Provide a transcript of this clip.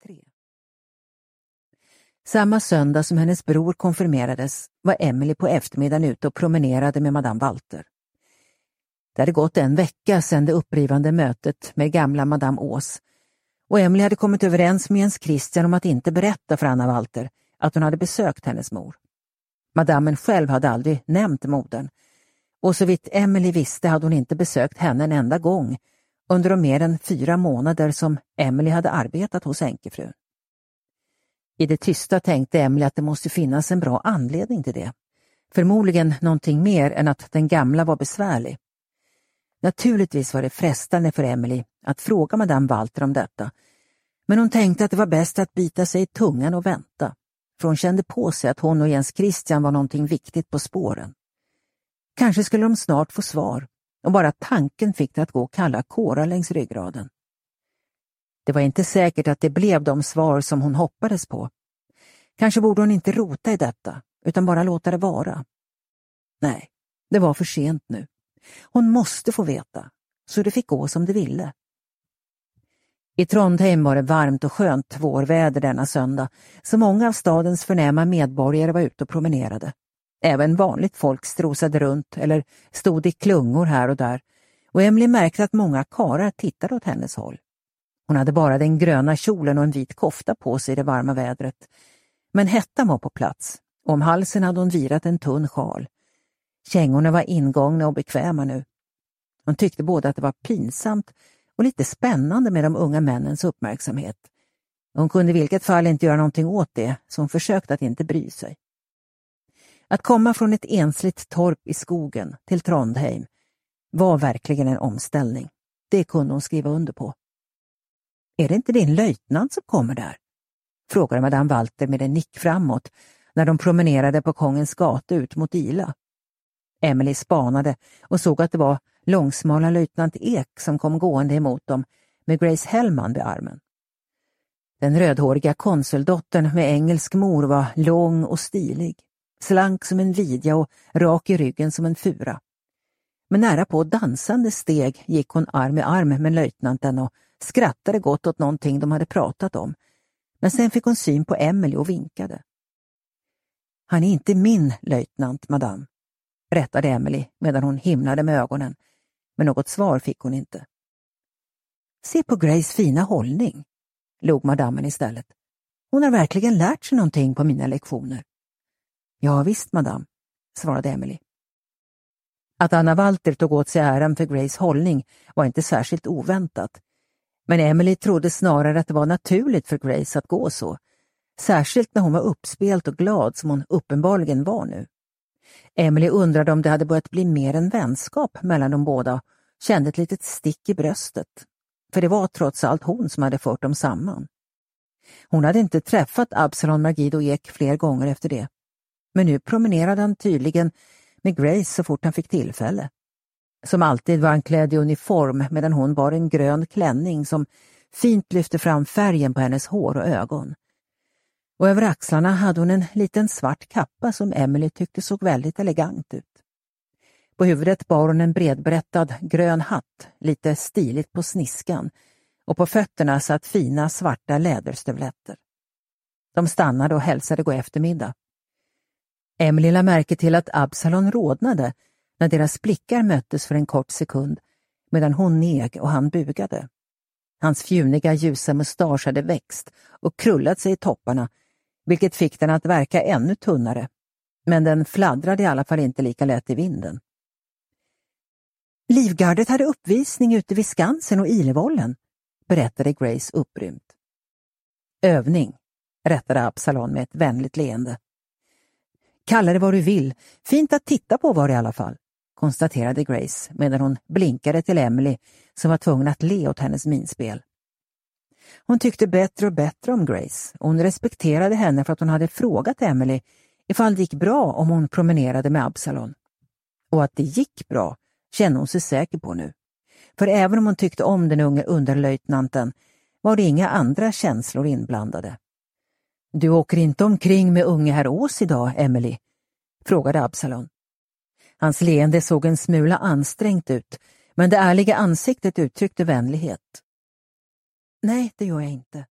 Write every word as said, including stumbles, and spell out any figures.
tre. Samma söndag som hennes bror konfirmerades var Emily på eftermiddagen ute och promenerade med Madame Walter. Det hade gått en vecka sedan det upprivande mötet med gamla Madame Ås, och Emily hade kommit överens med Jens Christian om att inte berätta för Anna Walter att hon hade besökt hennes mor. Madammen själv hade aldrig nämnt modern, och så vitt Emily visste hade hon inte besökt henne en enda gång under de mer än fyra månader som Emily hade arbetat hos änkefrun. I det tysta tänkte Emily att det måste finnas en bra anledning till det. Förmodligen någonting mer än att den gamla var besvärlig. Naturligtvis var det frestande för Emily att fråga Madame Walter om detta, men hon tänkte att det var bäst att bita sig i tungan och vänta, för hon kände på sig att hon och Jens Christian var någonting viktigt på spåren. Kanske skulle de snart få svar, och bara tanken fick det att gå och kalla kårar längs ryggraden. Det var inte säkert att det blev de svar som hon hoppades på. Kanske borde hon inte rota i detta, utan bara låta det vara. Nej, det var för sent nu. Hon måste få veta, så det fick gå som det ville. I Trondheim var det varmt och skönt vårväder denna söndag, så många av stadens förnäma medborgare var ute och promenerade. Även vanligt folk strosade runt eller stod i klungor här och där, och Emily märkte att många karar tittade åt hennes håll. Hon hade bara den gröna kjolen och en vit kofta på sig i det varma vädret, men hettan var på plats, och om halsen hade hon virat en tunn sjal. Kängorna var ingångna och bekväma nu. Hon tyckte både att det var pinsamt och lite spännande med de unga männens uppmärksamhet. Hon kunde i vilket fall inte göra någonting åt det, så hon försökte att inte bry sig. Att komma från ett ensligt torp i skogen till Trondheim var verkligen en omställning. Det kunde hon skriva under på. Är det inte din löjtnant som kommer där? Frågade Madame Walter med en nick framåt när de promenerade på Kongens gata ut mot Ila. Emily spanade och såg att det var långsmala löjtnant Ek som kom gående emot dem med Grace Hellman vid armen. Den rödhåriga konsuldottern med engelsk mor var lång och stilig, slank som en vidja och rak i ryggen som en fura. Med nära på dansande steg gick hon arm i arm med löjtnanten och skrattade gott åt någonting de hade pratat om. Men sen fick hon syn på Emily och vinkade. Han är inte min löjtnant, madame, rättade Emily medan hon himlade med ögonen, men något svar fick hon inte. Se på Grace fina hållning, log madammen istället. Hon har verkligen lärt sig någonting på mina lektioner. Ja visst, madame, svarade Emily. Att Anna Walter tog åt sig äran för Grace hållning var inte särskilt oväntat, men Emily trodde snarare att det var naturligt för Grace att gå så, särskilt när hon var uppspelt och glad som hon uppenbarligen var nu. Emily undrade om det hade börjat bli mer en vänskap mellan de båda, kände ett litet stick i bröstet, för det var trots allt hon som hade fört dem samman. Hon hade inte träffat Absalon Margido Ek fler gånger efter det, men nu promenerade han tydligen med Grace så fort han fick tillfälle. Som alltid var han klädd i uniform medan hon bar en grön klänning som fint lyfte fram färgen på hennes hår och ögon. Och över axlarna hade hon en liten svart kappa som Emily tyckte såg väldigt elegant ut. På huvudet bar hon en bredbrättad grön hatt, lite stiligt på sniskan, och på fötterna satt fina svarta läderstövletter. De stannade och hälsade god eftermiddag. Emily lade märke till att Absalon rodnade när deras blickar möttes för en kort sekund, medan hon neg och han bugade. Hans fjuniga ljusa mustasch hade växt och krullat sig i topparna, vilket fick den att verka ännu tunnare, men den fladdrade i alla fall inte lika lätt i vinden. Livgardet hade uppvisning ute vid Skansen och Ilevollen, berättade Grace upprymt. Övning, rättade Absalon med ett vänligt leende. Kalla det vad du vill, fint att titta på var det i alla fall, konstaterade Grace medan hon blinkade till Emily som var tvungen att le åt hennes minspel. Hon tyckte bättre och bättre om Grace och hon respekterade henne för att hon hade frågat Emily ifall det gick bra om hon promenerade med Absalon. Och att det gick bra kände hon sig säker på nu. För även om hon tyckte om den unge underlöjtnanten var det inga andra känslor inblandade. Du åker inte omkring med unge herr Ås idag, Emily? Frågade Absalon. Hans leende såg en smula ansträngt ut, men det ärliga ansiktet uttryckte vänlighet. Nej, det gör jag inte,